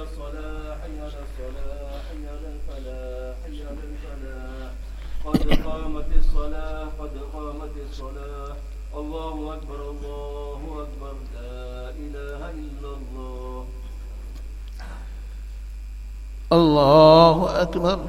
الصلاة حي على الصلاة حي على الفلاح حي على الفلاح قد قامت الصلاة قد قامت الصلاة الله أكبر الله أكبر لا إله إلا الله الله أكبر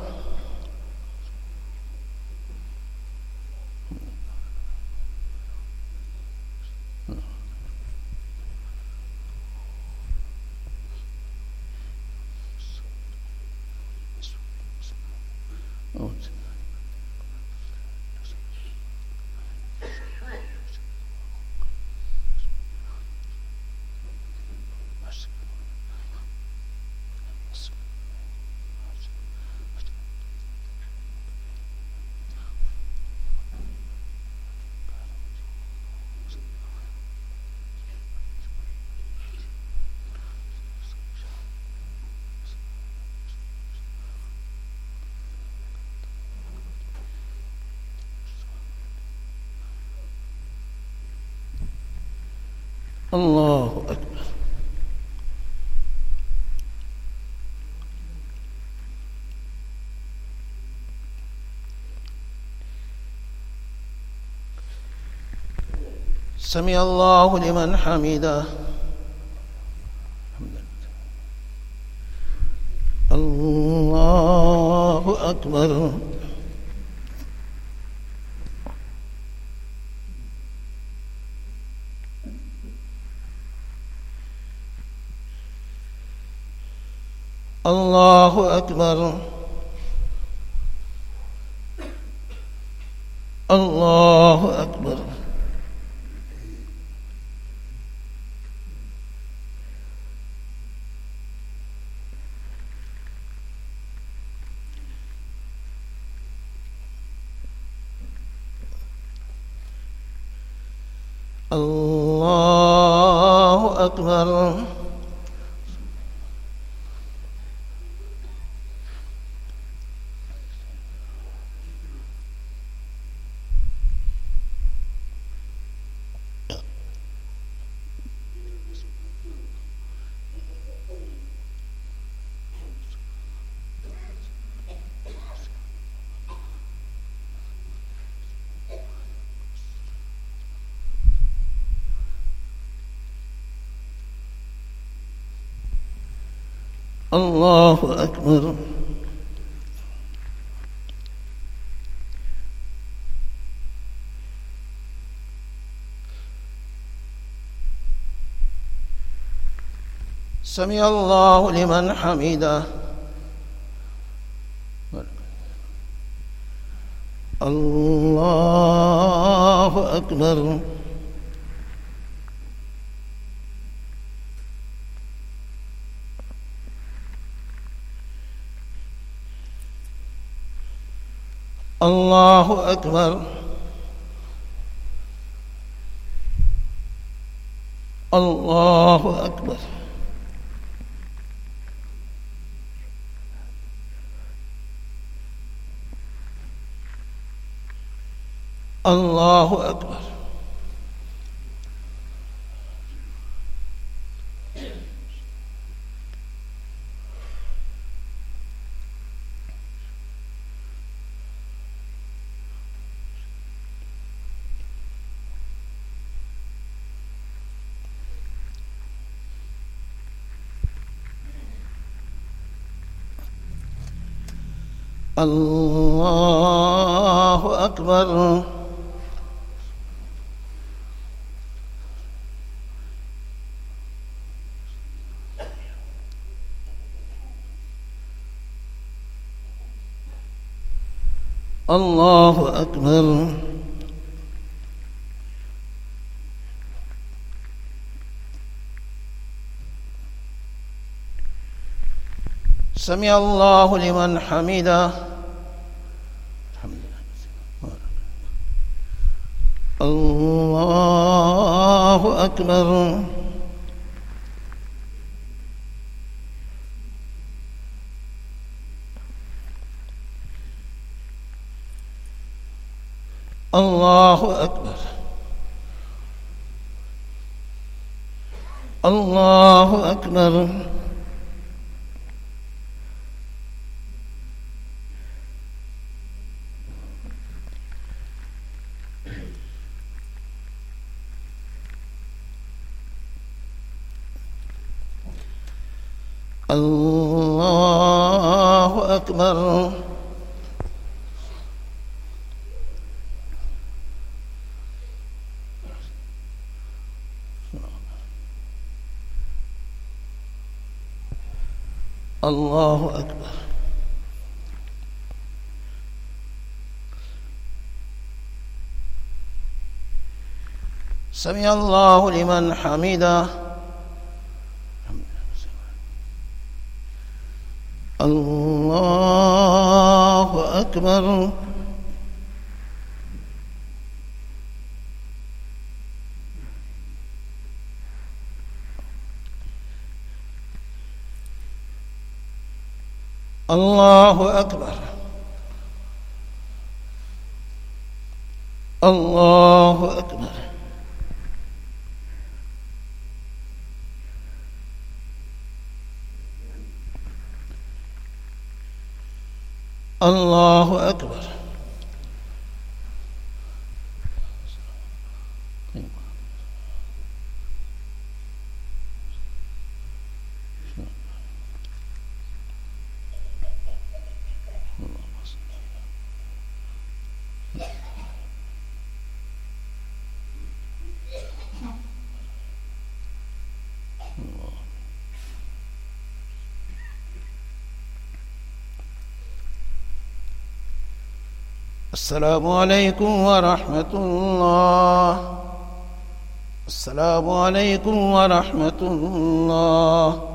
الله أكبر سمع الله لمن حمده الله أكبر الله أكبر الله أكبر الله أكبر الله أكبر سمع الله لمن حمده الله أكبر الله أكبر الله أكبر الله أكبر الله أكبر الله أكبر سمع الله لمن حمده الله أكبر الله أكبر الله أكبر الله أكبر. الله أكبر. سمع الله لمن حمده. الله أكبر. الله أكبر. الله أكبر. الله أكبر. السلام عليكم ورحمة الله. السلام عليكم ورحمة الله.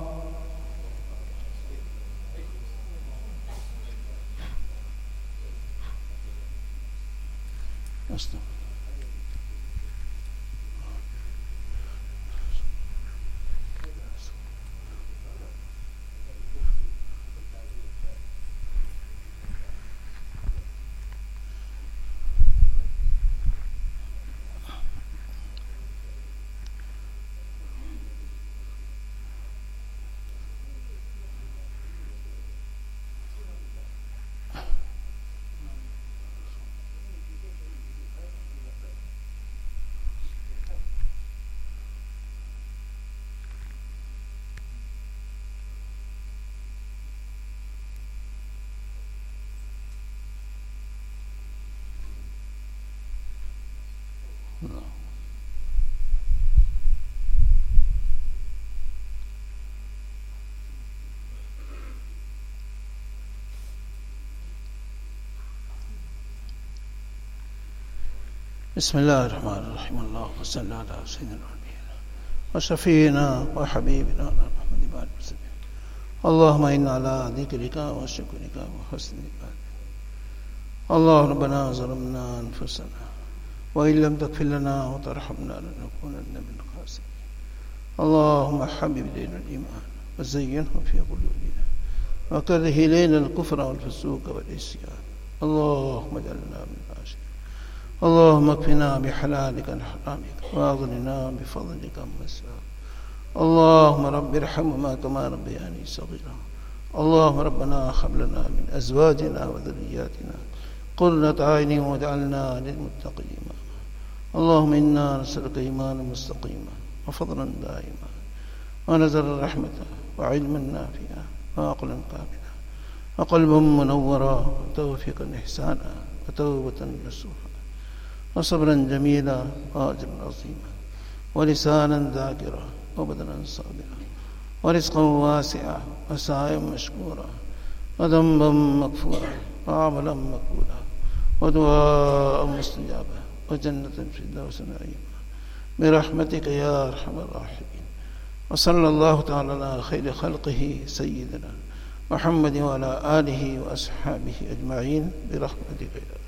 بسم الله الرحمن الرحيم. اللهم صل على سيدنا ونبينا وشفينا وحبيبنا محمد وعلى آله وسلم. اللهم إنا على ذكرك وشكرك وحسن عبادتك. اللهم ربنا ظلمنا أنفسنا وإن لم تغفر لنا وترحمنا لنكونن من الخاسرين. اللهم حبب إلينا الإيمان وزينه في قلوبنا وكره إلينا الكفر والفسوق والعصيان. اللهم اجعلنا من الراشدين. اللهم اكفنا بحلالك عن حرامك واغننا بفضلك عمن سواك. اللهم رب ارحمهما كما ربياني صغيرا. اللهم ربنا هب لنا من ازواجنا وذرياتنا قرة اعين واجعلنا للمتقين اماما. اللهم انا نسألك ايمانا مستقيما وفضلا دائما ونزل رحمة وعلما نافعا وعقلا كاملا وقلبا منورا وتوفيقا احسانا وتوبة نصوحا وصبرا جميلا وأجرا عظيما ولسانا ذاكرا وبدنا صابرا ورزقا واسعا وسعيا مشكورا وذنبا مغفورا وعملا مقبولا ودعاء مستجابا وجنة في الفردوس نعيما برحمتك يا أرحم الراحمين. وصلى الله تعالى على خير خلقه سيدنا محمد وعلى آله وأصحابه أجمعين برحمتك يا أرحم.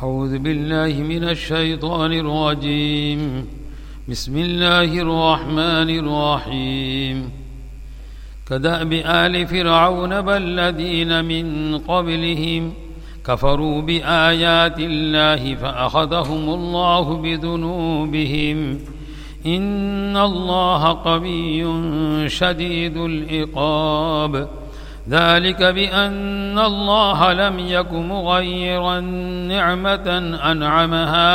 أعوذ بالله من الشيطان الرجيم. بسم الله الرحمن الرحيم. كدأب آل فرعون والذين من قبلهم كفروا بآيات الله فأخذهم الله بذنوبهم إن الله قوي شديد العقاب. ذلك بأن الله لم يك مغيرا نعمة أنعمها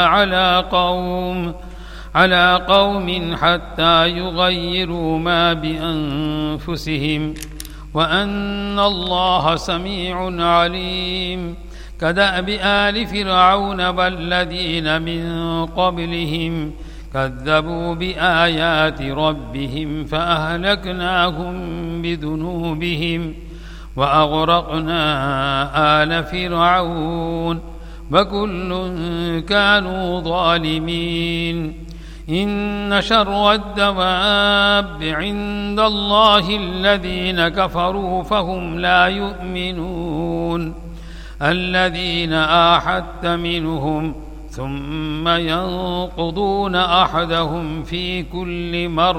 على قوم حتى يغيروا ما بأنفسهم وأن الله سميع عليم. كدأب آل فرعون والذين من قبلهم كذبوا بآيات ربهم فأهلكناهم بذنوبهم وأغرقنا آل فرعون وكل كانوا ظالمين. إن شر الدواب عند الله الذين كفروا فهم لا يؤمنون. الذين آحدت منهم ثم ينقضون أحدهم في كل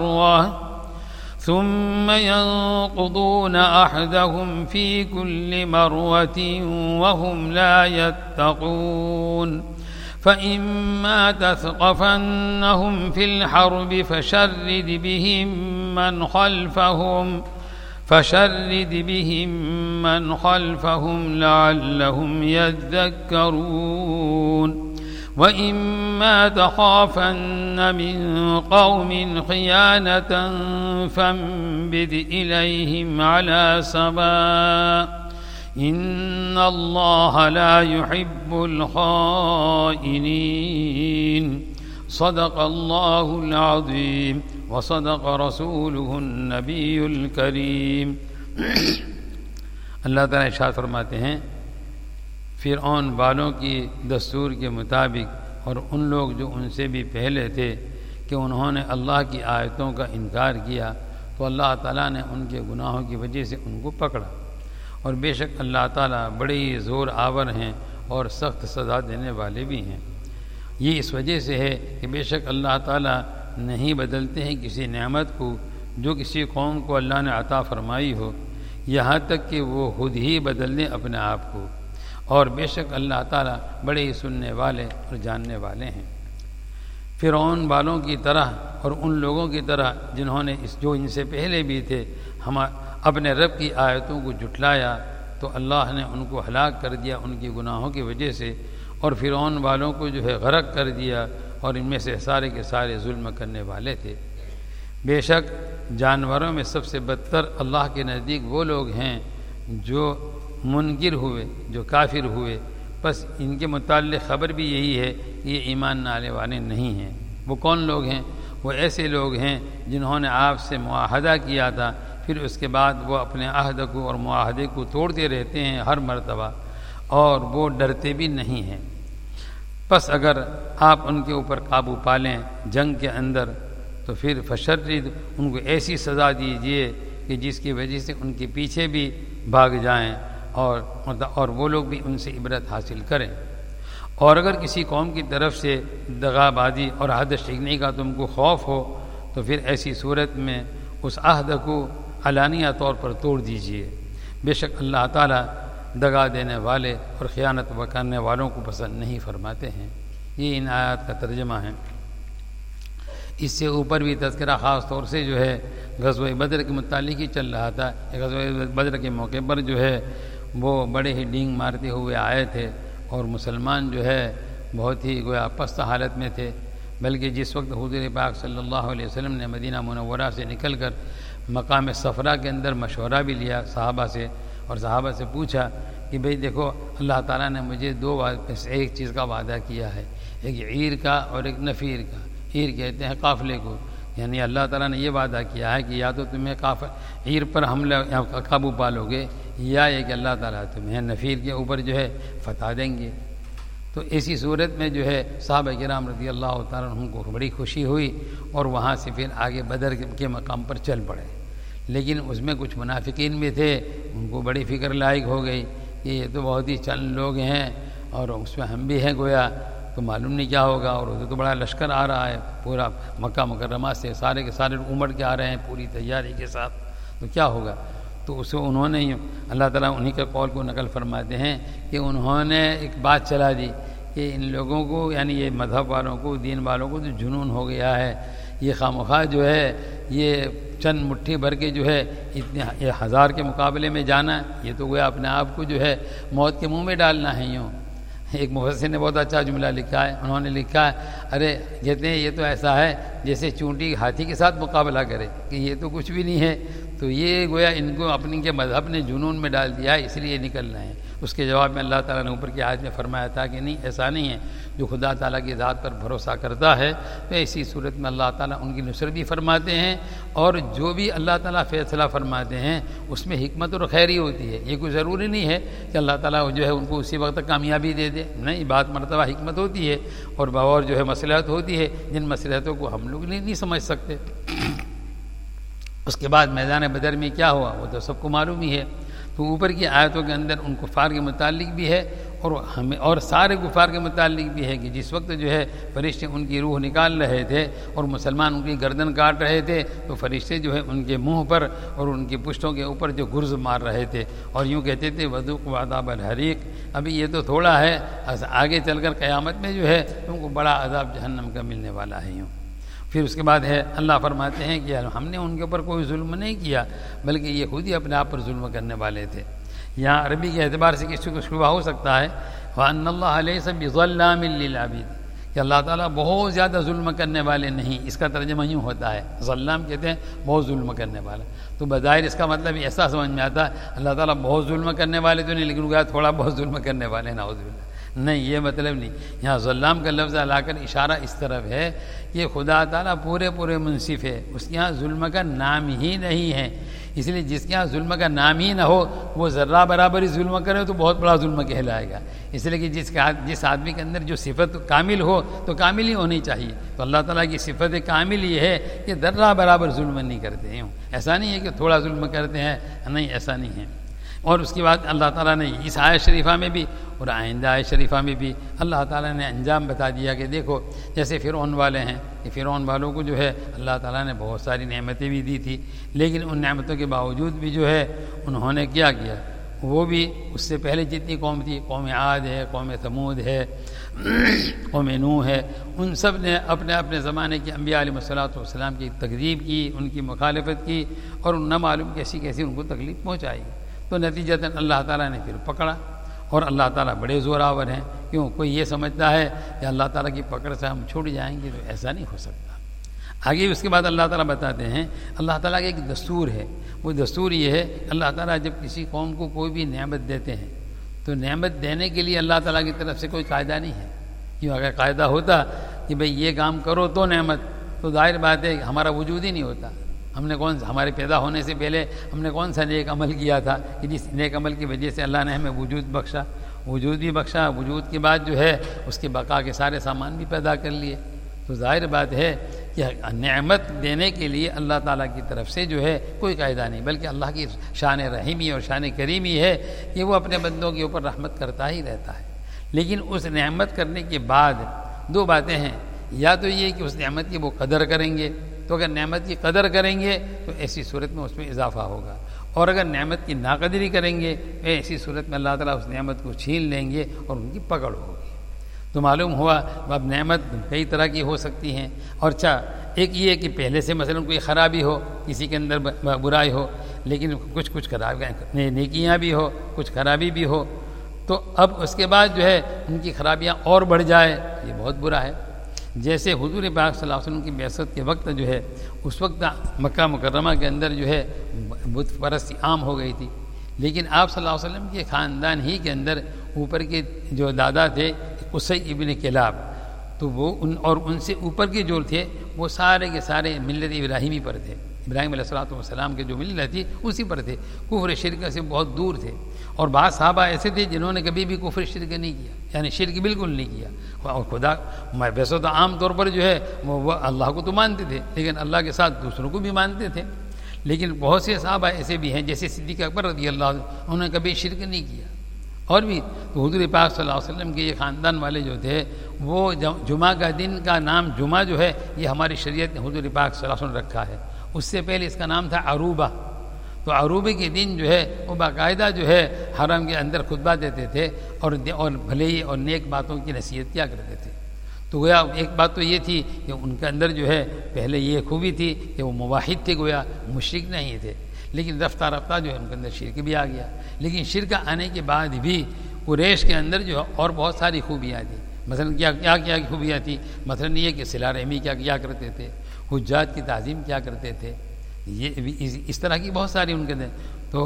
مرة وهم لا يتقون. فإما تثقفنهم في الحرب فشرد بهم من خلفهم لعلهم يذكرون. وإما تخافن من قوم خيانة فانبذ إليهم على سواء إن الله لا يحب الخائنين. صدق الله العظيم وصدق رسوله النبي الكريم. اللہ تعالیٰ ارشاد فرماتے ہیں فرعون والوں کی دستور کے مطابق اور ان لوگ جو ان سے بھی پہلے تھے کہ انہوں نے اللہ کی آیتوں کا انکار کیا تو اللہ تعالیٰ نے ان کے گناہوں کی وجہ سے ان کو پکڑا. اور بے شک اللہ تعالیٰ بڑے ہی زور آور ہیں اور سخت سزا دینے والے بھی ہیں. یہ اس وجہ سے ہے کہ بے شک اللہ تعالیٰ نہیں بدلتے ہیں کسی نعمت کو جو کسی قوم کو اللہ نے عطا فرمائی ہو یہاں تک کہ وہ خود ہی بدل دیں اپنے آپ کو. اور بے شک اللہ تعالیٰ بڑے ہی سننے والے اور جاننے والے ہیں. فرعون والوں کی طرح اور ان لوگوں کی طرح جنہوں نے جو ان سے پہلے بھی تھے اپنے رب کی آیتوں کو جھٹلایا تو اللہ نے ان کو ہلاک کر دیا ان کی گناہوں کی وجہ سے. اور فرعون والوں کو جو ہے غرق کر دیا اور ان میں سے سارے کے سارے ظلم کرنے والے تھے. بے شک جانوروں میں سب سے بدتر اللہ کے نزدیک وہ لوگ ہیں جو منکر ہوئے جو کافر ہوئے. بس ان کے متعلق خبر بھی یہی ہے کہ یہ ایمان لانے والے نہیں ہیں. وہ کون لوگ ہیں؟ وہ ایسے لوگ ہیں جنہوں نے آپ سے معاہدہ کیا تھا پھر اس کے بعد وہ اپنے عہد کو اور معاہدے کو توڑتے رہتے ہیں ہر مرتبہ اور وہ ڈرتے بھی نہیں ہیں. پس اگر آپ ان کے اوپر قابو پالیں جنگ کے اندر تو پھر فشرد ان کو ایسی سزا دیجیے کہ جس کی وجہ سے ان کے پیچھے بھی بھاگ جائیں اور وہ لوگ بھی ان سے عبرت حاصل کریں. اور اگر کسی قوم کی طرف سے دغا بازی اور عہد شکنی کا تم کو خوف ہو تو پھر ایسی صورت میں اس عہد کو علانیہ طور پر توڑ دیجیے. بے شک اللہ تعالیٰ دغا دینے والے اور خیانت کرنے والوں کو پسند نہیں فرماتے ہیں. یہ ان آیات کا ترجمہ ہے. اس سے اوپر بھی تذکرہ خاص طور سے جو ہے غزوہ بدر کے متعلق ہی چل رہا تھا. غزوہ بدر کے موقع پر جو ہے وہ بڑے ہی ڈینگ مارتے ہوئے آئے تھے اور مسلمان جو ہے بہت ہی گویا پست حالت میں تھے. بلکہ جس وقت حضور پاک صلی اللہ علیہ وسلم نے مدینہ منورہ سے نکل کر مقام صفرا کے اندر مشورہ بھی لیا صحابہ سے اور صحابہ سے پوچھا کہ بھئی دیکھو اللہ تعالیٰ نے مجھے ایک چیز کا وعدہ کیا ہے, ایک عیر کا اور ایک نفیر کا. عیر کہتے ہیں قافلے کو, یعنی اللہ تعالیٰ نے یہ وعدہ کیا ہے کہ یا تو تمہیں عیر پر حملہ قابو پالو گے یا یہ کہ اللہ تعالیٰ تمہیں نفیر کے اوپر جو ہے فتح دیں گے. تو ایسی صورت میں جو ہے صحابہ کرام رضی اللہ تعالیٰ عنہ کو بڑی خوشی ہوئی اور وہاں سے پھر آگے بدر کے مقام پر چل پڑے. لیکن اس میں کچھ منافقین بھی تھے, ان کو بڑی فکر لائق ہو گئی کہ یہ تو بہت ہی چند لوگ ہیں اور اس میں ہم بھی ہیں گویا، تو معلوم نہیں کیا ہوگا، اور ادھر تو بڑا لشکر آ رہا ہے پورا مکہ مکرمہ سے، سارے کے سارے امڑ کے آ رہے ہیں پوری تیاری کے ساتھ، تو کیا ہوگا؟ تو اسے انہوں نے اللہ تعالیٰ انہی کے قول کو نقل فرماتے ہیں کہ انہوں نے ایک بات چلا دی کہ ان لوگوں کو، یعنی یہ مذہب والوں کو، دین والوں کو تو جنون ہو گیا ہے، یہ خواہ جو ہے یہ چند مٹھی بھر کے جو ہے اتنے 1000 کے مقابلے میں جانا، یہ تو گویا اپنے آپ کو جو ہے موت کے منہ میں ڈالنا ہے۔ یوں ایک مفسر نے بہت اچھا جملہ لکھا ہے، انہوں نے لکھا ہے ارے کہتے ہیں یہ تو ایسا ہے جیسے چونٹی ہاتھی کے ساتھ مقابلہ کرے، کہ یہ تو کچھ بھی نہیں ہے، تو یہ گویا ان کو اپنی کے مذہب نے جنون میں ڈال دیا ہے، اس لیے نکلنا ہے۔ اس کے جواب میں اللہ تعالیٰ نے اوپر کی آیت میں فرمایا تھا کہ نہیں، ایسا نہیں ہے، جو خدا تعالیٰ کی ذات پر بھروسہ کرتا ہے تو ایسی صورت میں اللہ تعالیٰ ان کی نصرت بھی فرماتے ہیں، اور جو بھی اللہ تعالیٰ فیصلہ فرماتے ہیں اس میں حکمت اور خیری ہوتی ہے۔ یہ کوئی ضروری نہیں ہے کہ اللہ تعالیٰ جو ہے ان کو اسی وقت کامیابی دے دے، نہیں، بات مرتبہ حکمت ہوتی ہے اور باور جو ہے مصلحت ہوتی ہے، جن مصلحتوں کو ہم لوگ نہیں سمجھ سکتے۔ اس کے بعد میدان بدر میں کیا ہوا وہ تو سب کو معلوم ہی ہے۔ تو اوپر کی آیتوں کے اندر ان کفار کے متعلق بھی ہے اور ہمیں اور سارے کفار کے متعلق بھی ہے کہ جس وقت جو ہے فرشتے ان کی روح نکال رہے تھے اور مسلمان ان کی گردن کاٹ رہے تھے، تو فرشتے جو ہے ان کے منہ پر اور ان کی پشتوں کے اوپر جو گرز مار رہے تھے اور یوں کہتے تھے وذوقوا عذاب الحریق، ابھی یہ تو تھوڑا ہے، آگے چل کر قیامت میں جو ہے تم کو بڑا عذاب جہنم کا ملنے والا ہے۔ یوں پھر اس کے بعد ہے اللہ فرماتے ہیں کہ ہم نے ان کے اوپر کوئی ظلم نہیں کیا، بلکہ یہ خود ہی اپنے آپ پر ظلم کرنے والے تھے۔ یہاں عربی کے اعتبار سے کسی کو شبہ ہو سکتا ہے وَأَنَّ اللَّهَ لَيْسَ بِظَلَّامٍ لِّلْعَبِيدِ، کہ اللہ تعالیٰ بہت زیادہ ظلم کرنے والے نہیں، اس کا ترجمہ یوں ہوتا ہے، ظلام کہتے ہیں بہت ظلم کرنے والا، تو بظاہر اس کا مطلب ایسا سمجھ میں آتا ہے اللہ تعالیٰ بہت ظلم کرنے والے تو نہیں، لیکن وہ تھوڑا بہت ظلم کرنے والے، نعوذ باللہ، نہیں، یہ مطلب نہیں۔ یہاں ظلام کا لفظ لا کر اشارہ اس طرف ہے کہ خدا تعالیٰ پورے منصف ہے، اس کے ہاں ظلم کا نام ہی نہیں ہے، اس لیے جس کے ہاں ظلم کا نام ہی نہ ہو وہ ذرہ برابر ہی ظلم کرے تو بہت بڑا ظلم کہلائے گا، اس لیے کہ جس آدمی کے اندر جو صفت کامل ہو تو کامل ہی ہونی چاہیے، تو اللہ تعالیٰ کی صفت کامل یہ ہے کہ ذرہ برابر ظلم نہیں کرتے ہیں، ایسا نہیں ہے کہ تھوڑا ظلم کرتے ہیں، نہیں، ایسا نہیں ہے۔ اور اس کے بعد اللہ تعالیٰ نے اس آیت شریفہ میں بھی اور آئندہ آیت شریفہ میں بھی اللہ تعالیٰ نے انجام بتا دیا کہ دیکھو جیسے فرعون والے ہیں، کہ فرعون والوں کو جو ہے اللہ تعالیٰ نے بہت ساری نعمتیں بھی دی تھی، لیکن ان نعمتوں کے باوجود بھی جو ہے انہوں نے کیا وہ بھی اس سے پہلے جتنی قوم تھی، قوم عاد ہے، قوم ثمود ہے، قوم نوح ہے، ان سب نے اپنے اپنے زمانے کے انبیاء علیہ الصلوۃ والسلام کی تکذیب کی، ان کی مخالفت کی اور نہ معلوم کیسی ان کو تکلیف پہنچائی، تو نتیجتاً اللہ تعالیٰ نے پھر پکڑا، اور اللہ تعالیٰ بڑے زوراور ہیں، کیوں کوئی یہ سمجھتا ہے کہ اللہ تعالیٰ کی پکڑ سے ہم چھوٹ جائیں گے، تو ایسا نہیں ہو سکتا۔ آگے اس کے بعد اللہ تعالیٰ بتاتے ہیں اللہ تعالیٰ کا ایک دستور ہے، وہ دستور یہ ہے اللہ تعالیٰ جب کسی قوم کو کوئی بھی نعمت دیتے ہیں تو نعمت دینے کے لیے اللہ تعالیٰ کی طرف سے کوئی قاعدہ نہیں ہے، کیوں اگر قاعدہ ہوتا کہ بھئی یہ کام کرو تو نعمت، تو ظاہر بات ہے ہمارا وجود ہی نہیں ہوتا، ہمارے پیدا ہونے سے پہلے ہم نے کون سا نیک عمل کیا تھا کہ جس نیک عمل کی وجہ سے اللہ نے ہمیں وجود بخشا، وجود بھی بخشا، وجود کے بعد جو ہے اس کے بقا کے سارے سامان بھی پیدا کر لیے، تو ظاہر بات ہے کہ نعمت دینے کے لیے اللہ تعالیٰ کی طرف سے جو ہے کوئی قاعدہ نہیں، بلکہ اللہ کی شان رحیمی اور شان کریمی ہے کہ وہ اپنے بندوں کے اوپر رحمت کرتا ہی رہتا ہے۔ لیکن اس نعمت کرنے کے بعد دو باتیں ہیں، یا تو یہ کہ اس نعمت کی وہ قدر کریں گے، تو اگر نعمت کی قدر کریں گے تو ایسی صورت میں اس میں اضافہ ہوگا، اور اگر نعمت کی ناقدری کریں گے ایسی صورت میں اللہ تعالیٰ اس نعمت کو چھین لیں گے اور ان کی پکڑ ہوگی۔ تو معلوم ہوا اب نعمت کئی طرح کی ہو سکتی ہیں، اور ایک یہ کہ پہلے سے مثلا کوئی خرابی ہو، کسی کے اندر برائی ہو، لیکن کچھ خرابیاں نیکیاں بھی ہو، کچھ خرابی بھی ہو، تو اب اس کے بعد جو ہے ان کی خرابیاں اور بڑھ جائے، یہ بہت برا ہے۔ جیسے حضور پاک صلی اللہ علیہ وسلم کی بعثت کے وقت جو ہے اس وقت مکہ مکرمہ کے اندر جو ہے بت پرستی عام ہو گئی تھی، لیکن آپ صلی اللہ علیہ وسلم کے خاندان ہی کے اندر اوپر کے جو دادا تھے قصی ابن کلاب، تو وہ ان سے اوپر کے جو تھے وہ سارے کے سارے ملت ابراہیمی پر تھے، ابراہیم علیہ السلام کے جو ملت تھی اسی پر تھے، کفر شرک سے بہت دور تھے، اور بعض صحابہ ایسے تھے جنہوں نے کبھی بھی کفر شرک نہیں کیا، یعنی شرک بالکل نہیں کیا، اور خدا ویسے تو عام طور پر جو ہے وہ اللہ کو تو مانتے تھے، لیکن اللہ کے ساتھ دوسروں کو بھی مانتے تھے، لیکن بہت سے صحابہ ایسے بھی ہیں جیسے صدیق اکبر رضی اللہ عنہ، انہوں نے کبھی شرک نہیں کیا، اور بھی تو حضور پاک صلی اللہ علیہ وسلم کے یہ خاندان والے جو تھے وہ جمعہ کا دن کا نام جمعہ جو ہے یہ ہماری شریعت نے حضور پاک صلی اللہ علیہ وسلم نے رکھا ہے. اس سے پہلے اس کا نام تھا عروبہ. تو عروبے کے دن جو ہے وہ باقاعدہ جو ہے حرم کے اندر خطبہ دیتے تھے اور بھلائی اور نیک باتوں کی نصیحت کیا کرتے تھے. تو گویا ایک بات تو یہ تھی کہ ان کے اندر جو ہے پہلے یہ خوبی تھی کہ وہ موحد تھے، گویا مشرک نہیں تھے، لیکن رفتہ رفتہ جو ہے ان کے اندر شرک بھی آ گیا. لیکن شرک آنے کے بعد بھی قریش کے اندر جو ہے اور بہت ساری خوبیاں تھیں. مثلا کیا خوبیاں تھیں؟ مثلا یہ کہ صلہ رحمی کیا کرتے تھے، حجاج کی تعظیم کیا کرتے تھے، یہ اس طرح کی بہت ساری ان کے اندر. تو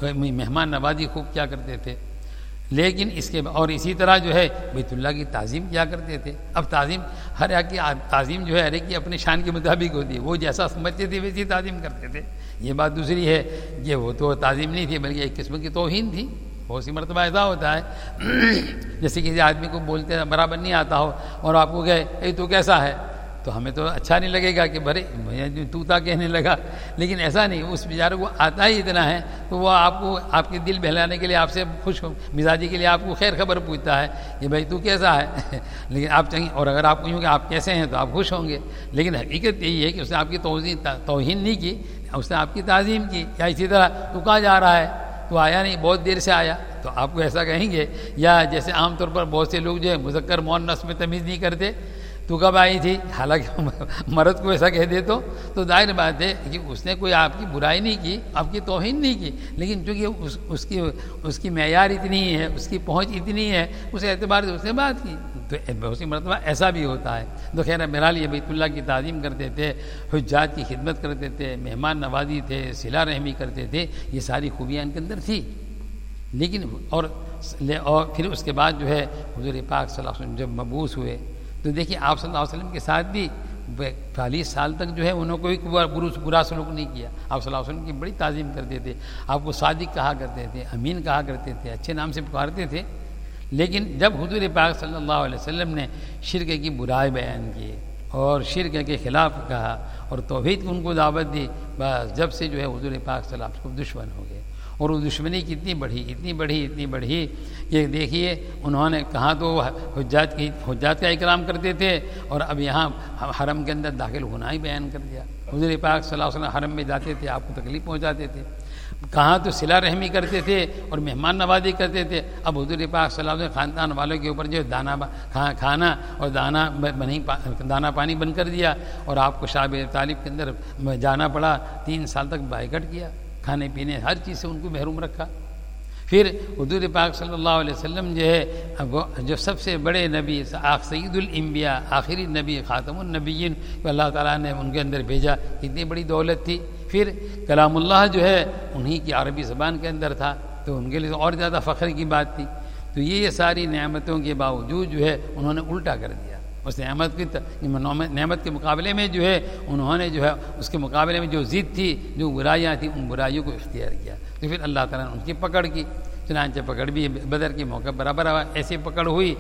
مہمان نوازی خوب کیا کرتے تھے. لیکن اس کے اور اسی طرح جو ہے بیت اللہ کی تعظیم کیا کرتے تھے. اب تعظیم ہر ایک کی تعظیم جو ہے ہر ایک کی اپنے شان کے مطابق ہوتی ہے. وہ جیسا سمجھتے تھے ویسی تعظیم کرتے تھے. یہ بات دوسری ہے کہ وہ تو تعظیم نہیں تھی بلکہ ایک قسم کی توہین تھی. بہت سی مرتبہ ایسا ہوتا ہے جیسے کسی آدمی کو بولتے ہیں برابر نہیں آتا ہو اور آپ کو کہے اے تو کیسا ہے، تو ہمیں تو اچھا نہیں لگے گا کہ بھرے توتا کہنے لگا. لیکن ایسا نہیں، اس بیچارے کو آتا ہی اتنا ہے تو وہ آپ کو آپ کے دل بہلانے کے لیے آپ سے خوش مزاجی کے لیے آپ کو خیر خبر پوچھتا ہے کہ بھائی تو کیسا ہے. لیکن آپ چاہیے اور اگر آپ کہیں کہ آپ کیسے ہیں تو آپ خوش ہوں گے. لیکن حقیقت یہی ہے کہ اس نے آپ کی توہین نہیں کی، اس نے آپ کی تعظیم کی. یا اسی طرح تو کہاں جا رہا ہے، تو آیا نہیں، بہت دیر سے آیا، تو آپ کو ایسا کہیں گے. یا جیسے عام طور پر بہت سے لوگ جو ہے مذکر مؤنث میں تمیز نہیں کرتے، تو کب آئی تھی، حالانکہ مرد کو ایسا کہہ دے تو ظاہر بات ہے کہ اس نے کوئی آپ کی برائی نہیں کی، آپ کی توہین نہیں کی. لیکن چونکہ اس کی معیار اتنی ہے، اس کی پہنچ اتنی ہے، اس اعتبار سے اس نے بات کی. تو بہت سی مرتبہ ایسا بھی ہوتا ہے. تو خیر بہرحال یہ بیت اللہ کی تعظیم کرتے تھے، حجاج کی خدمت کرتے تھے، مہمان نوازی تھے، صلہ رحمی کرتے تھے. یہ ساری خوبیاں ان کے اندر تھی. لیکن اور پھر اس کے بعد جو ہے حضور پاک صلی اللہ علیہ وسلم جب مبعوث ہوئے تو دیکھیے آپ صلی اللہ علیہ وسلم کے ساتھ بھی 40 سال تک جو ہے انہوں نے کوئی برا سلوک نہیں کیا. آپ صلی اللہ علیہ وسلم کی بڑی تعظیم کرتے تھے، آپ کو صادق کہا کرتے تھے، امین کہا کرتے تھے، اچھے نام سے پکارتے تھے. لیکن جب حضور پاک صلی اللہ علیہ وسلم نے شرک کی برائی بیان کی اور شرک کے خلاف کہا اور توحید کو ان کو دعوت دی، بس جب سے جو ہے حضور پاک صلی اللہ علیہ وسلم دشمن ہو گئے. اور وہ دشمنی کتنی بڑھی کہ دیکھیے انہوں نے کہاں تو حجاج کا اکرام کرتے تھے اور اب یہاں حرم کے اندر داخل ہونا ہی بیان کر دیا. حضور پاک صلی اللہ علیہ وسلم حرم میں جاتے تھے، آپ کو تکلیف پہنچاتے تھے. کہاں تو صلہ رحمی کرتے تھے اور مہمان نوازی کرتے تھے. اب حضور پاک صلی اللہ علیہ وسلم خاندان والوں کے اوپر جو کھانا اور دانا پانی بند کر دیا اور آپ کو شاہ ابی طالب کے اندر جانا پڑا. 3 سال تک بائیکٹ کیا، کھانے پینے ہر چیز سے ان کو محروم رکھا. پھر حضور پاک صلی اللہ علیہ وسلم جو ہے جو سب سے بڑے نبی، سید الانبیاء، آخری نبی، خاتم النبیین کو اللہ تعالیٰ نے ان کے اندر بھیجا. اتنی بڑی دولت تھی. پھر کلام اللہ جو ہے انہی کی عربی زبان کے اندر تھا تو ان کے لیے اور زیادہ فخر کی بات تھی. تو یہ ساری نعمتوں کے باوجود جو ہے انہوں نے الٹا کر دیا. اس نعمت کے مقابلے میں جو ہے انہوں نے جو ہے اس کے مقابلے میں جو ضد تھی، جو برائیاں تھیں، ان برائیوں کو اختیار کیا. تو پھر اللہ تعالیٰ نے ان کی پکڑ کی. چنانچہ پکڑ بھی بدر کے موقع برابر ایسی پکڑ ہوئی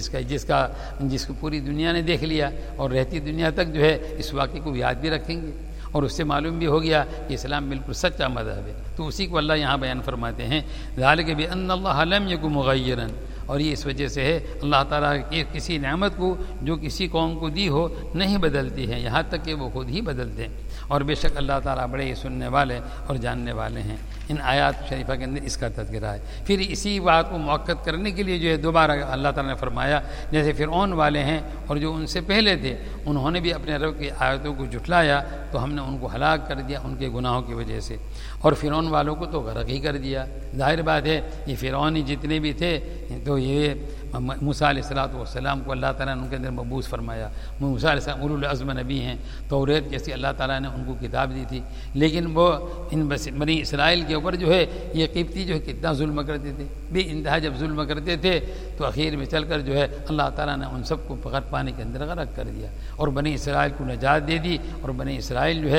جس کو پوری دنیا نے دیکھ لیا اور رہتی دنیا تک جو ہے اس واقعے کو یاد بھی رکھیں گے. اور اس سے معلوم بھی ہو گیا کہ اسلام بالکل سچا مذہب ہے. تو اسی کو اللہ یہاں بیان فرماتے ہیں ذالک بأن اللہ لم یکن مغیرا. اور یہ اس وجہ سے ہے اللہ تعالیٰ کی کسی نعمت کو جو کسی قوم کو دی ہو نہیں بدلتی ہے، یہاں تک کہ وہ خود ہی بدلتے ہیں. اور بے شک اللہ تعالیٰ بڑے ہی سننے والے اور جاننے والے ہیں. ان آیات شریفہ کے اندر اس کا تذکرہ ہے. پھر اسی بات کو مؤکد کرنے کے لیے جو ہے دوبارہ اللہ تعالیٰ نے فرمایا جیسے فرعون والے ہیں اور جو ان سے پہلے تھے انہوں نے بھی اپنے رب کی آیتوں کو جھٹلایا تو ہم نے ان کو ہلاک کر دیا ان کے گناہوں کی وجہ سے. اور فرعون والوں کو تو غرق ہی کر دیا. ظاہر بات ہے یہ فرعونی جتنے بھی تھے تو یہ موسیٰ علیہ السلام کو اللہ تعالیٰ نے ان کے اندر مبعوث فرمایا. موسیٰ علیہ السلام اولو العزم نبی ہیں. توریت جیسی اللہ تعالیٰ نے ان کو کتاب دی تھی. لیکن وہ ان بنی اسرائیل کے اوپر جو ہے یہ قبطی جو ہے کتنا ظلم کرتے تھے. بے انتہا جب ظلم کرتے تھے تو اخیر میں چل کر جو ہے اللہ تعالیٰ نے ان سب کو پکڑ پانے کے اندر غرق کر دیا اور بنی اسرائیل کو نجات دے دی. اور بنی اسرائیل جو ہے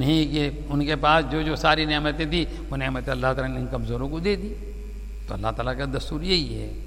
ان کے پاس جو ساری نعمتیں تھیں وہ نعمت اللہ تعالیٰ نے ان کمزوروں کو دے دی. تو اللہ تعالیٰ کا دستور یہی ہے.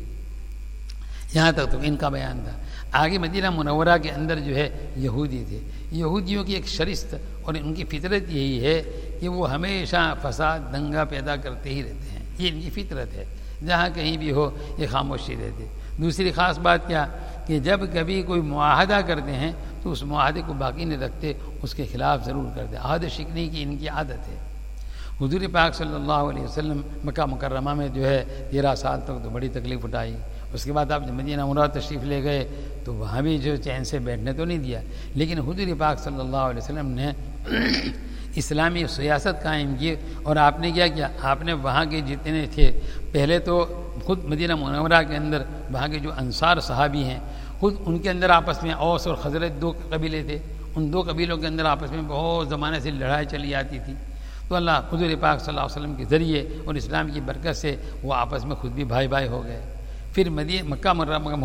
یہاں تک تو ان کا بیان تھا. آگے مدینہ منورہ کے اندر جو ہے یہودی تھے. یہودیوں کی ایک شرست اور ان کی فطرت یہی ہے کہ وہ ہمیشہ فساد دنگا پیدا کرتے ہی رہتے ہیں. یہ ان کی فطرت ہے. جہاں کہیں بھی ہو یہ خاموشی رہتے. دوسری خاص بات کیا کہ جب کبھی کوئی معاہدہ کرتے ہیں تو اس معاہدے کو باقی نہیں رکھتے، اس کے خلاف ضرور کرتے. عہد شکنی کی ان کی عادت ہے. حضور پاک صلی اللہ علیہ وسلم مکہ مکرمہ میں جو ہے 13 سال تک تو بڑی تکلیف اٹھائی. اس کے بعد آپ جب مدینہ منورہ تشریف لے گئے تو وہاں بھی جو چین سے بیٹھنے تو نہیں دیا، لیکن حضور پاک صلی اللہ علیہ وسلم نے اسلامی سیاست قائم کی. اور آپ نے کیا آپ نے وہاں کے جتنے تھے، پہلے تو خود مدینہ منورہ کے اندر وہاں کے جو انصار صحابی ہیں، خود ان کے اندر آپس میں اوس اور خزرج 2 قبیلے تھے. ان 2 قبیلوں کے اندر آپس میں بہت زمانے سے لڑائی چلی آتی تھی. تو اللہ حضور پاک صلی اللہ علیہ وسلم کے ذریعے اور اسلام کی برکت سے وہ آپس میں خود بھی بھائی بھائی ہو گئے. پھر مکہ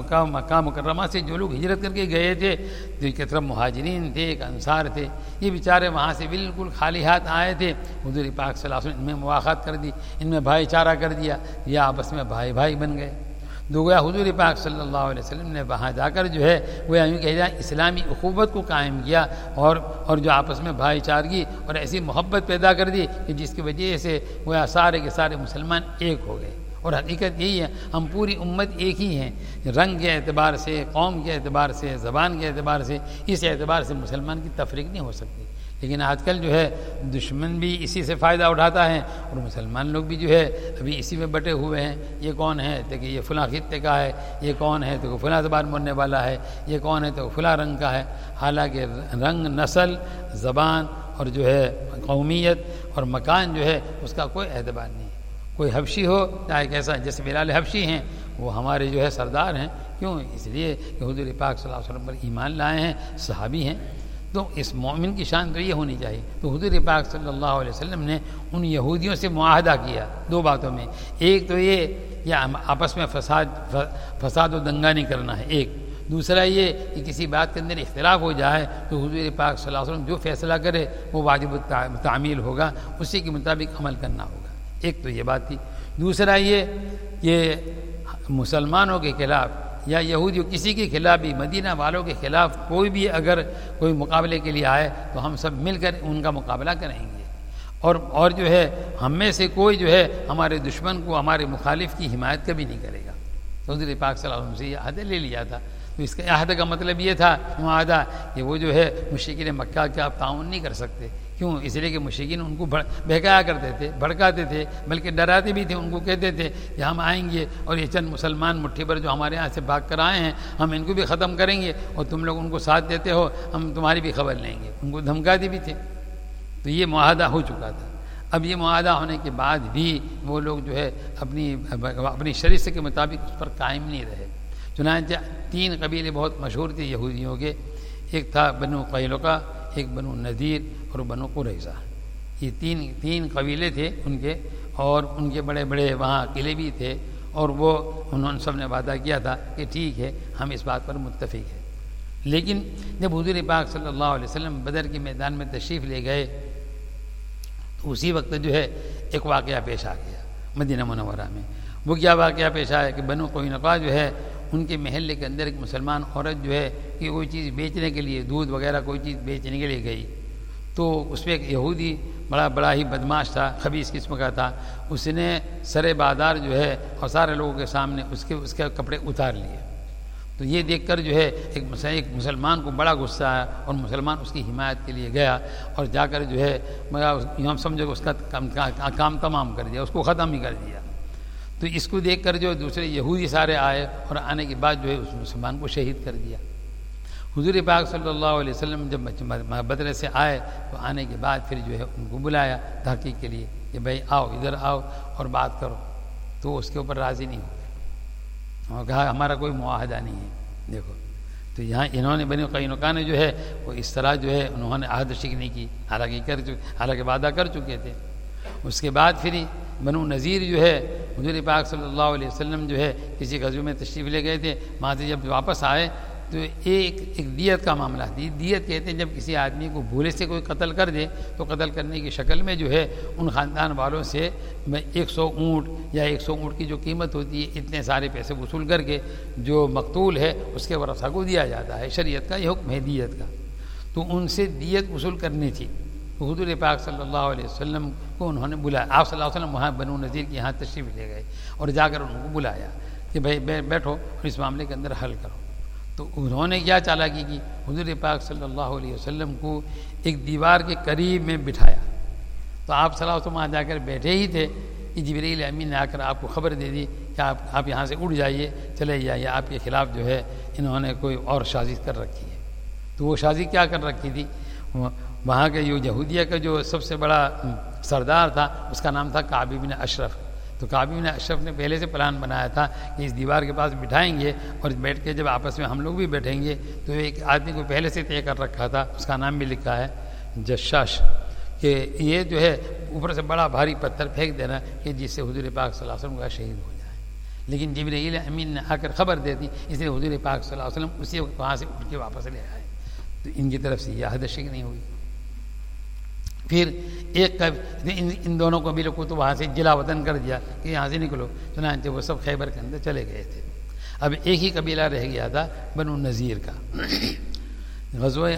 مکرمہ سے جو لوگ ہجرت کر کے گئے تھے تو ایک طرف مہاجرین تھے، ایک انصار تھے. یہ بیچارے وہاں سے بالکل خالی ہاتھ آئے تھے. حضور پاک صلی اللہ علیہ وسلم ان میں مواخات کر دی، ان میں بھائی چارہ کر دیا، یہ آپس میں بھائی بھائی بن گئے. گویا حضور پاک صلی اللہ علیہ وسلم نے وہاں جا کر جو ہے گویا یوں کہہ جائے اسلامی اخوت کو قائم کیا اور جو آپس میں بھائی چارگی اور ایسی محبت پیدا کر دی کہ جس کی وجہ سے گویا سارے کے سارے مسلمان ایک ہو گئے. اور حقیقت یہی ہے، ہم پوری امت ایک ہی ہیں، رنگ کے اعتبار سے، قوم کے اعتبار سے، زبان کے اعتبار سے، اس اعتبار سے مسلمان کی تفریق نہیں ہو سکتی. لیکن آج کل جو ہے دشمن بھی اسی سے فائدہ اٹھاتا ہے اور مسلمان لوگ بھی جو ہے ابھی اسی میں بٹے ہوئے ہیں. یہ کون ہے تو کہ یہ فلاں خطے کا ہے، یہ کون ہے تو کہ فلاں زبان بولنے والا ہے، یہ کون ہے تو فلاں رنگ کا ہے. حالانکہ رنگ، نسل، زبان اور جو ہے قومیت اور مکان جو ہے اس کا کوئی اعتبار نہیں. کوئی حبشی ہو چاہے کیسا، جیسے بلال حبشی ہیں وہ ہمارے جو ہے سردار ہیں. کیوں؟ اس لیے کہ حضور پاک صلی اللہ علیہ وسلم پر ایمان لائے ہیں، صحابی ہیں. تو اس مومن کی شان تو یہ ہونی چاہیے. تو حضور پاک صلی اللہ علیہ وسلم نے ان یہودیوں سے معاہدہ کیا 2 باتوں میں. ایک تو یہ آپس میں فساد و دنگا نہیں کرنا ہے ایک. دوسرا یہ کہ کسی بات کے اندر اختلاف ہو جائے تو حضور پاک صلی اللہ علیہ وسلم جو فیصلہ کرے وہ واجب التعمیل ہوگا، اسی کے مطابق عمل کرنا ہوگا. ایک تو یہ بات تھی. دوسرا یہ مسلمانوں کے خلاف یا یہودیوں کسی کے خلاف بھی، مدینہ والوں کے خلاف کوئی بھی اگر کوئی مقابلے کے لیے آئے تو ہم سب مل کر ان کا مقابلہ کریں گے. اور جو ہے ہم میں سے کوئی جو ہے ہمارے دشمن کو، ہمارے مخالف کی حمایت کبھی نہیں کرے گا. تو حضور پاک صلی اللہ علیہ وسلم سے یہ عہد لے لیا تھا. تو اس کا عہد کا مطلب یہ تھا معاہدہ کہ وہ جو ہے مشرکین مکہ کے آپ تعاون نہیں کر سکتے. کیوں؟ اس لیے کہ مشرکین ان کو بہکایا کرتے تھے، بھڑکاتے تھے، بلکہ ڈراتے بھی تھے. ان کو کہتے تھے کہ ہم آئیں گے اور یہ چند مسلمان مٹھی بھر جو ہمارے یہاں سے بھاگ کر آئے ہیں ہم ان کو بھی ختم کریں گے اور تم لوگ ان کو ساتھ دیتے ہو ہم تمہاری بھی خبر لیں گے. ان کو دھمکاتے بھی تھے. تو یہ معاہدہ ہو چکا تھا. اب یہ معاہدہ ہونے کے بعد بھی وہ لوگ جو ہے اپنی شریعت کے مطابق اس پر قائم نہیں رہے. چنانچہ 3 قبیلے بہت مشہور تھے یہودیوں کے. ایک تھا بنو قینقاع، ایک بنو نذیر اور بنو قریظہ. یہ تین قبیلے تھے ان کے، اور ان کے بڑے بڑے وہاں قلعے بھی تھے. اور انہوں نے سب نے وعدہ کیا تھا کہ ٹھیک ہے ہم اس بات پر متفق ہیں. لیکن جب حضور پاک صلی اللہ علیہ وسلم بدر کے میدان میں تشریف لے گئے تو اسی وقت جو ہے ایک واقعہ پیش آ گیا مدینہ منورہ میں. وہ کیا واقعہ پیش آیا کہ بنو قینقاع جو ہے ان کے محلے کے اندر ایک مسلمان عورت جو ہے کہ کوئی چیز بیچنے کے لیے، دودھ وغیرہ کوئی چیز بیچنے کے لیے گئی. تو اس پہ ایک یہودی بڑا ہی بدماش تھا، خبیث قسم کا تھا. اس نے سر بازار جو ہے اور سارے لوگوں کے سامنے اس کے کپڑے اتار لیے. تو یہ دیکھ کر جو ہے ایک مسلمان کو بڑا غصہ آیا اور مسلمان اس کی حمایت کے لیے گیا اور جا کر جو ہے ہم سمجھو کہ اس کا کام تمام کر دیا، اس کو ختم ہی کر دیا. تو اس کو دیکھ کر جو دوسرے یہودی سارے آئے اور آنے کے بعد جو ہے اس مسلمان کو شہید کر دیا. حضور پاک صلی اللہ علیہ وسلم جب بدر سے آئے تو آنے کے بعد پھر جو ہے ان کو بلایا تحقیق کے لیے کہ بھائی آؤ ادھر آؤ اور بات کرو. تو اس کے اوپر راضی نہیں ہوئے اور کہا ہمارا کوئی معاہدہ نہیں ہے. دیکھو تو یہاں انہوں نے بنو قینقاع نے جو ہے وہ اس طرح جو ہے انہوں نے عہد شکنی کی، حالانکہ وعدہ کر چکے تھے. اس کے بعد پھر بنو نذیر جو ہے حضور پاک صلی اللہ علیہ وسلم جو ہے کسی غزوے میں تشریف لے گئے تھے. وہاں سے جب واپس آئے تو ایک دیت کا معاملہ تھی. دیت کہتے ہیں جب کسی آدمی کو بھولے سے کوئی قتل کر دے تو قتل کرنے کی شکل میں جو ہے ان خاندان والوں سے 100 اونٹ یا 100 اونٹ کی جو قیمت ہوتی ہے اتنے سارے پیسے وصول کر کے جو مقتول ہے اس کے ورثہ کو دیا جاتا ہے. شریعت کا یہ حکم ہے دیت کا. تو ان سے دیت وصول کرنی تھی. تو حضور پاک صلی اللہ علیہ وسلم کو انہوں نے بلایا. آپ صلی اللہ علیہ وسلم وہاں بنو نذیر کے یہاں تشریف لے گئے اور جا کر ان کو بلایا کہ بھائی بیٹھو اور اس معاملے کے اندر حل کرو. تو انہوں نے کیا چالاکی کی, حضور پاک صلی اللہ علیہ وسلم کو ایک دیوار کے قریب میں بٹھایا. تو آپ صلی اللہ علیہ وسلم وہاں جا کر بیٹھے ہی تھے کہ جبرائیل امین نے آ کر آپ کو خبر دے دی کہ آپ یہاں سے اٹھ جائیے, چلے جائیے, آپ کے خلاف جو ہے انہوں نے کوئی اور سازش کر رکھی ہے. تو وہ سازش کیا کر رکھی تھی, وہاں کے جو یہودیہ کا جو سب سے بڑا سردار تھا اس کا نام تھا کعب بن اشرف. تو کعب بن اشرف نے پہلے سے پلان بنایا تھا کہ اس دیوار کے پاس بٹھائیں گے اور بیٹھ کے جب آپس میں ہم لوگ بھی بیٹھیں گے تو ایک آدمی کو پہلے سے طے کر رکھا تھا, اس کا نام بھی لکھا ہے جشاش, کہ یہ جو ہے اوپر سے بڑا بھاری پتھر پھینک دینا کہ جس سے حضور پاک صلی اللہ علیہ وسلم کا شہید ہو جائے. لیکن جبرائیل امین نے آ کر خبر دے دی, اس لیے حضور پاک صلی اللہ علیہ وسلم اسی وقت وہاں سے اٹھ کے واپس لے آئے. تو ان کی طرف سے یہ عہد شک نہیں ہوئی. پھر ایک ان دونوں قبیلوں کو تو وہاں سے جلا وطن کر دیا کہ یہاں سے نکلو, چنانچہ وہ سب خیبر کے اندر چلے گئے تھے. اب ایک ہی قبیلہ رہ گیا تھا بنو نذیر کا. غزوہ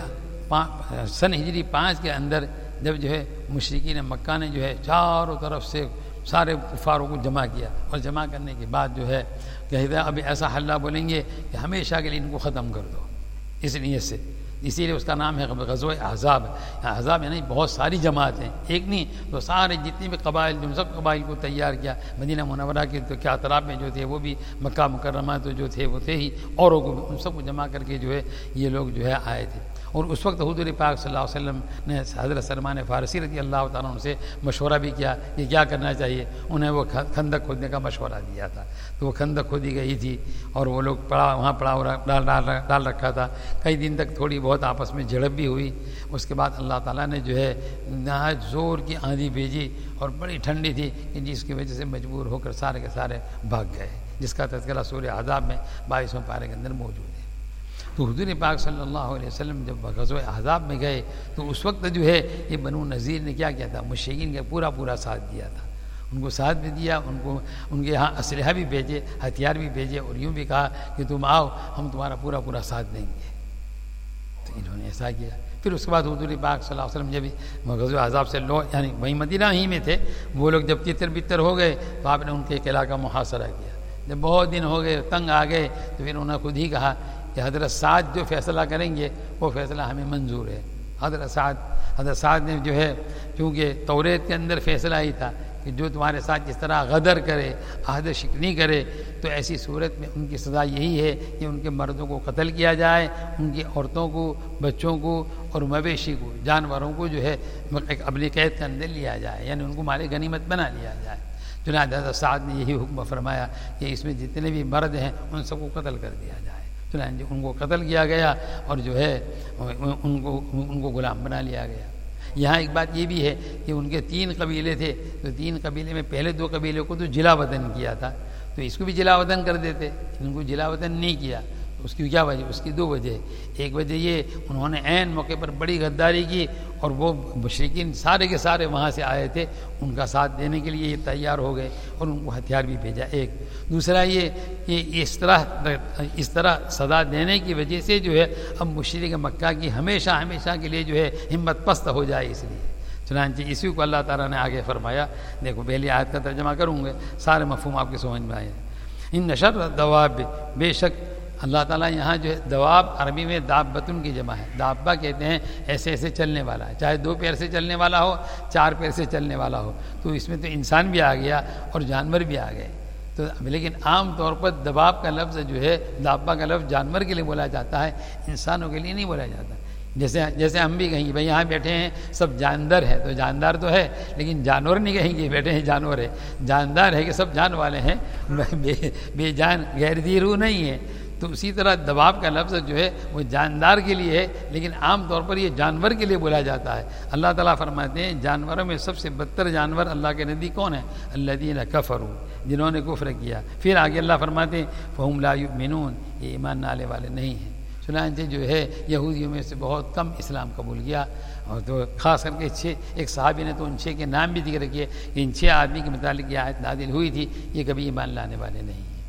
سن ہجری 5 کے اندر جب جو ہے مشرکین مکہ نے جو ہے چاروں طرف سے سارے کفاروں کو جمع کیا, اور جمع کرنے کے بعد جو ہے کہتے ہیں ابھی ایسا حلہ بولیں گے کہ ہمیشہ کے لیے ان کو ختم کر دو, اس نیت سے. اسی لیے اس کا نام ہے غزوہ احزاب. احزاب یعنی بہت ساری جماعتیں, ایک نہیں تو سارے جتنے بھی قبائل, جو سب قبائل کو تیار کیا. مدینہ منورہ کے تو کیا اطراف میں جو تھے وہ بھی, مکہ مکرمہ تو جو تھے وہ تھے ہی, اوروں کو بھی ان سب کو جمع کر کے جو ہے یہ لوگ جو ہے آئے تھے. اور اس وقت حضور پاک صلی اللہ علیہ وسلم نے حضرت سلمان فارسی رضی اللہ تعالیٰ عنہ سے مشورہ بھی کیا کہ کیا کرنا چاہیے. انہیں وہ خندق کھودنے کا مشورہ دیا تھا. تو وہ خندق کھودی گئی تھی اور وہ لوگ وہاں پڑاؤ ڈال رکھا تھا. کئی دن تک تھوڑی بہت آپس میں جھڑپ بھی ہوئی. اس کے بعد اللہ تعالیٰ نے جو ہے نہایت زور کی آندھی بھیجی اور بڑی ٹھنڈی تھی کہ جس کی وجہ سے مجبور ہو کر سارے کے سارے بھاگ گئے, جس کا تذکرہ سورہ احزاب میں 22واں پارے کے اندر موجود ہے. تو حضور پاک صلی اللہ علیہ وسلم جب غزوہ احزاب میں گئے تو اس وقت جو ہے یہ بنو نذیر نے کیا کیا تھا, مشرکین کا پورا ساتھ دیا تھا. ان کو ساتھ بھی دیا, ان کے یہاں اسلحہ بھی بھیجے, ہتھیار بھی بھیجے, اور یوں بھی کہا کہ تم آؤ ہم تمہارا پورا ساتھ دیں گے. تو انہوں نے ایسا کیا. پھر اس کے بعد حضور پاک صلی اللہ علیہ وسلم جب غزوہ احزاب سے یعنی وہیں مدینہ ہی میں تھے, وہ لوگ جب تتر بتر ہو گئے تو آپ نے ان کے قلعہ کا محاصرہ کیا. جب بہت دن ہو گئے, تنگ آ گئے, تو پھر انہوں نے خود ہی کہا کہ حضرت سعد جو فیصلہ کریں گے وہ فیصلہ ہمیں منظور ہے. حضرت سعد نے جو ہے چونکہ توریت کے اندر فیصلہ ہی تھا کہ جو تمہارے ساتھ جس طرح غدر کرے, عہد شکنی کرے, تو ایسی صورت میں ان کی سزا یہی ہے کہ ان کے مردوں کو قتل کیا جائے, ان کی عورتوں کو, بچوں کو اور مویشی کو, جانوروں کو جو ہے اپنی قید کے اندر لیا جائے, یعنی ان کو مال غنیمت بنا لیا جائے. چنانچہ حضرت سعد نے یہی حکم فرمایا کہ اس میں جتنے بھی مرد ہیں ان سب کو قتل کر دیا جائے. چنانچہ ان کو قتل کیا گیا اور جو ہے ان کو غلام بنا لیا گیا. یہاں ایک بات یہ بھی ہے کہ ان کے 3 قبیلے تھے, تو 3 قبیلے میں پہلے 2 قبیلے کو تو جلا وطن کیا تھا, تو اس کو بھی جلا وطن کر دیتے, ان کو جلا وطن نہیں کیا. اس کی کیا وجہ, اس کی 2 وجہ. ایک وجہ یہ انہوں نے عین موقع پر بڑی غداری کی, اور وہ مشرکین سارے کے سارے وہاں سے آئے تھے, ان کا ساتھ دینے کے لیے یہ تیار ہو گئے اور ان کو ہتھیار بھی بھیجا. ایک دوسرا یہ کہ اس طرح سزا دینے کی وجہ سے جو ہے اب مشرک مکہ کی ہمیشہ کے لیے جو ہے ہمت پست ہو جائے. اس لیے چنانچہ اسی کو اللہ تعالیٰ نے آگے فرمایا. دیکھو پہلی آیت کا ترجمہ کروں گے, سارے مفہوم آپ کے سمجھ میں آئے. ان شر الدواب, بے شک اللہ تعالیٰ یہاں جو ہے دواب عربی میں دابتن کی جمع ہے. دابہ کہتے ہیں ایسے چلنے والا, چاہے 2 پیر سے چلنے والا ہو, 4 پیر سے چلنے والا ہو. تو اس میں تو انسان بھی آ گیا اور جانور بھی آ گئے. تو لیکن عام طور پر دباب کا لفظ جو ہے, دابہ کا لفظ جانور کے لیے بولا جاتا ہے, انسانوں کے لیے نہیں بولا جاتا. جیسے ہم بھی کہیں گے بھائی یہاں بیٹھے ہیں سب جاندار ہے, تو جاندار تو ہے, لیکن جانور نہیں کہیں گے بیٹھے ہیں جانور ہے. جاندار ہے کہ سب جان والے ہیں, بے جان غیر ذی روح نہیں ہے. تو اسی طرح دباب کا لفظ جو ہے وہ جاندار کے لیے ہے, لیکن عام طور پر یہ جانور کے لیے بولا جاتا ہے. اللہ تعالیٰ فرماتے ہیں جانوروں میں سب سے بدتر جانور اللہ کے نزدیک کون ہے؟ الذین کفروا, جنہوں نے کفر کیا. پھر آگے اللہ فرماتے ہیں فہم لا یؤمنون, یہ ایمان لانے والے نہیں ہیں. چنانچہ جو ہے یہودیوں میں سے بہت کم اسلام قبول کیا, اور تو خاص کر کے ایک صحابی نے تو ان 6 کے نام بھی ذکر کیے کہ ان 6 آدمی کے متعلق یہ آیت نازل ہوئی تھی, یہ کبھی ایمان لانے والے نہیں ہیں.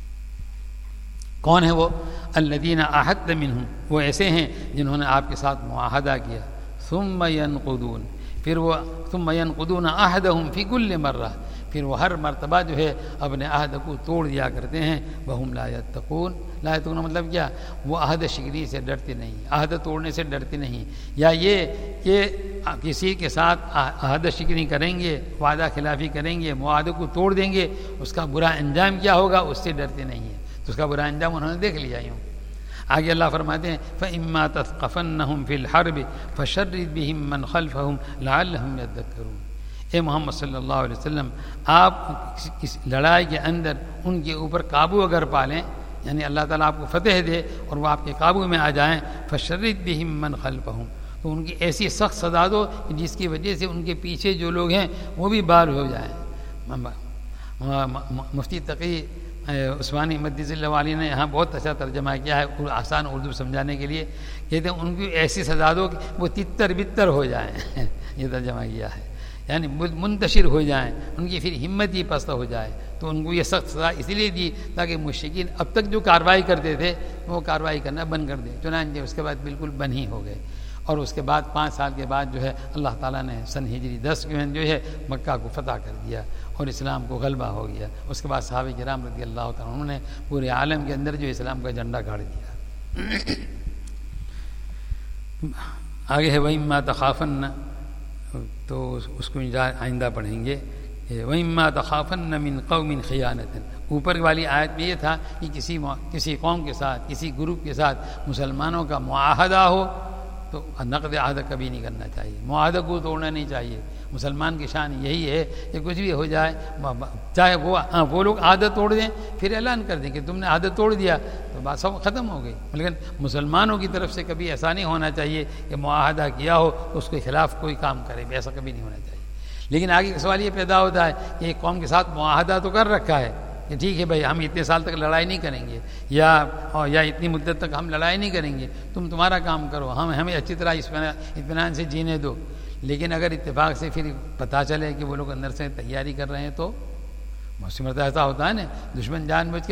کون ہے وہ؟ الذین عاہدت منہم, وہ ایسے ہیں جنہوں نے آپ کے ساتھ معاہدہ کیا. ثم ینقضون, پھر وہ ثم ينقضون عهدهم في كل مرة، پھر وہ ہر مرتبہ جو ہے اپنے عہد کو توڑ دیا کرتے ہیں. وهم لا يتقون، لا يتقون مطلب کیا؟ وہ عہد شکنی سے ڈرتے نہیں، عہد توڑنے سے ڈرتے نہیں. یا یہ کہ کسی کے ساتھ عہد شکنی کریں گے، وعدہ خلافی کریں گے، معاہدے کو توڑ دیں گے، اس کا برا انجام کیا ہوگا اس سے ڈرتے نہیں ہیں. تو اس کا برا انجام انہوں نے دیکھ لیا. یوں آگے اللہ فرماتے ہیں فَإِمَّا تَثْقَفَنَّهُمْ فِي الْحَرْبِ فَشَرِّدْ بِهِمْ مَنْ خَلْفَهُمْ لَعَلَّهُمْ يَذَّكَّرُونَ. اے محمد صلی اللہ علیہ وسلم، آپ اس لڑائی کے اندر ان کے اوپر قابو اگر پالیں، یعنی اللہ تعالیٰ آپ کو فتح دے اور وہ آپ کے قابو میں آ جائیں، فَشَرِّدْ بِهِمْ مَنْ خَلْفَهُمْ، تو ان کی ایسی سخت سزا دو کہ جس کی وجہ سے ان کے پیچھے جو لوگ ہیں وہ بھی بال ہو جائیں. مفتی تقی عثمانی مدث اللہ علیہ نے یہاں بہت اچھا ترجمہ کیا ہے آسان اردو سمجھانے کے لیے. کہتے ہیں ان کی ایسی سزا دو کہ وہ تتر بتر ہو جائیں. یہ ترجمہ کیا ہے، یعنی منتشر ہو جائیں، ان کی پھر ہمت ہی پست ہو جائے. تو ان کو یہ سخت سزا اس لیے دی تاکہ مشرکین اب تک جو کارروائی کرتے تھے وہ کارروائی کرنا بند کر دیں. چنانچہ اس کے بعد بالکل بند ہی ہو گئے. اور اس کے بعد 5 سال کے بعد جو ہے اللہ تعالیٰ نے سن ہجری 10 میں جو ہے مکہ کو فتح کر دیا اور اسلام کو غلبہ ہو گیا. اس کے بعد صحابہ کرام رضی اللہ تعالیٰ عنہ نے پورے عالم کے اندر جو اسلام کا جھنڈا گاڑ دیا. آگے ہے وَإِمَّا تَخَافَنَّ، تو اس کو آئندہ پڑھیں گے. وَإِمَّا تَخَافَنَّ مِنْ قَوْمٍ خِيَانَةٍ، اوپر والی آیت میں یہ تھا کہ کسی قوم کے ساتھ، کسی گروپ کے ساتھ مسلمانوں کا معاہدہ ہو تو نقد عہد کبھی نہیں کرنا چاہیے، معاہدہ کو توڑنا نہیں چاہیے. مسلمان کی شان یہی ہے کہ کچھ بھی ہو جائے، چاہے وہ لوگ عہد توڑ دیں، پھر اعلان کر دیں کہ تم نے عہد توڑ دیا تو بات سب ختم ہو گئی. لیکن مسلمانوں کی طرف سے کبھی ایسا نہیں ہونا چاہیے کہ معاہدہ کیا ہو تو اس کے خلاف کوئی کام کرے، ایسا کبھی نہیں ہونا چاہیے. لیکن آگے کا سوال یہ پیدا ہوتا ہے کہ ایک قوم کے ساتھ معاہدہ تو کر رکھا ہے کہ ٹھیک ہے بھائی ہم اتنے سال تک لڑائی نہیں کریں گے، یا اتنی مدت تک ہم لڑائی نہیں کریں گے، تمہارا کام کرو، ہمیں اچھی طرح اطمینان سے جینے دو. لیکن اگر اتفاق سے پھر پتہ چلے کہ وہ لوگ اندر سے تیاری کر رہے ہیں تو بہت سی مرتبہ ایسا ہوتا ہے نا، دشمن جان بوجھ کے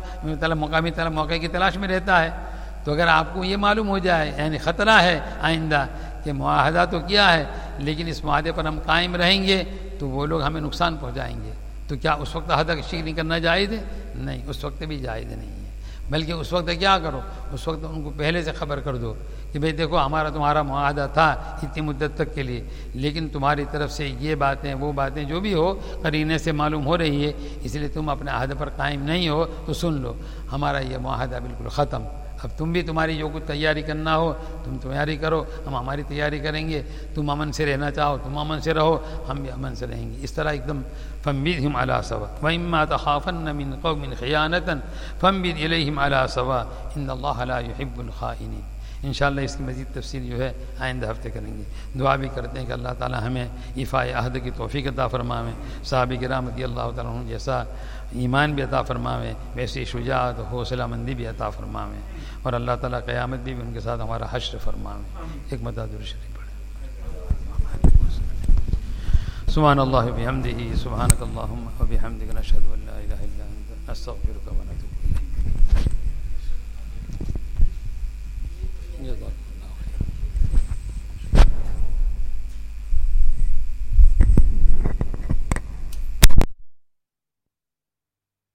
موقع کی تلاش میں رہتا ہے. تو اگر آپ کو یہ معلوم ہو جائے یعنی خطرہ ہے آئندہ کہ معاہدہ تو کیا ہے لیکن اس معاہدے پر ہم قائم رہیں گے تو وہ لوگ ہمیں نقصان پہنچائیں گے، تو کیا اس وقت عہد شکنی کرنا جائز ہے؟ نہیں، اس وقت بھی جائز نہیں ہے. بلکہ اس وقت کیا کرو، اس وقت ان کو پہلے سے خبر کر دو کہ بھئی دیکھو تمہارا معاہدہ تھا اتنی مدت تک کے لیے، لیکن تمہاری طرف سے یہ باتیں وہ باتیں جو بھی ہو قرینے سے معلوم ہو رہی ہے، اس لیے تم اپنے عہد پر قائم نہیں ہو تو سن لو ہمارا یہ معاہدہ بالکل ختم. اب تم بھی تمہاری جو کچھ تیاری کرنا ہو تم تیاری کرو، ہم ہماری تیاری کریں گے. تم امن سے رہنا چاہو تم امن سے رہو، ہم بھی امن سے رہیں گے. اس طرح ایک دم فَانبِذْهُمْ عَلَىٰ سَوَاءٍ وَإِمَّا تَخَافَنَّ مِنْ قَوْمٍ خِيَانَةً فَانبِذْ إِلَيْهِمْ عَلَىٰ سَوَاءٍ إِنَّ اللَّهَ لَا يُحِبُّ الْخَائِنِينَ. انشاءاللہ اس کی مزید تفصیل جو ہے آئندہ ہفتے کریں گے. دعا بھی کرتے ہیں کہ اللہ تعالی ہمیں ایفاء عہد کی توفیق عطا فرمائے، صحابہ کرام رضی اللہ تعالیٰ عنہ جیسا ایمان بھی عطا فرمائے، ویسی شجاعت و حوصلہ مندی بھی عطا فرمائے، اور اللہ تعالیٰ قیامت بھی ان کے ساتھ ہمارا حشر فرمائے. ایک مرتبہ درود شریف پڑھیں. سبحان اللہ وبحمدہ، سبحانک اللہم وبحمدک، نشہد ان لا الہ الا انت، نستغفرک و